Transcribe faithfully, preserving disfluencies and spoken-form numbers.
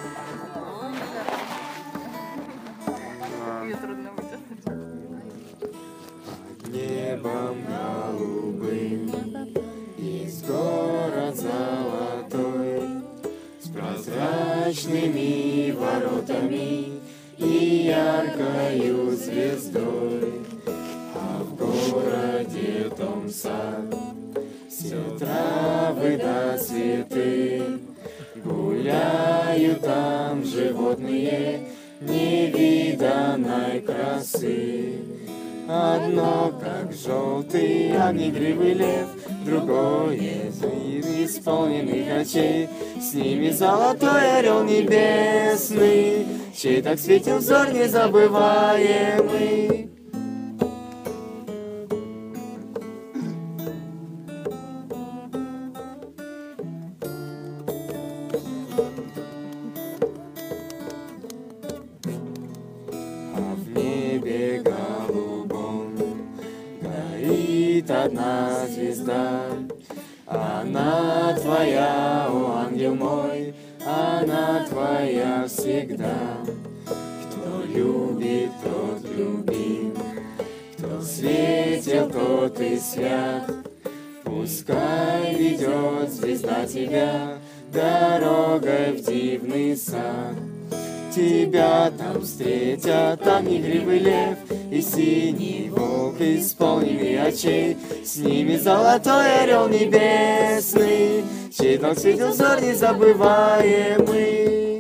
Ее трудно вытянуть. Небом голубым есть город золотой, с прозрачными воротами и яркою звездой. А в городе том сад, все травы да цветы, гуляют там животные невиданной красы. Одно, как желтый огнегривый лев, другое зверь исполненных очей. С ними золотой орел небесный, чей так светил взор незабываемый. А в небе голубом горит одна звезда. Она твоя, о ангел мой, она твоя всегда. Кто любит, тот любим, кто светил, тот и свят. Пускай ведет звезда тебя дорогой в дивный сад. Тебя там встретят огнегривый лев и синий волк, исполненный очей. С ними золотой орел небесный, чей так светил взор незабываемый.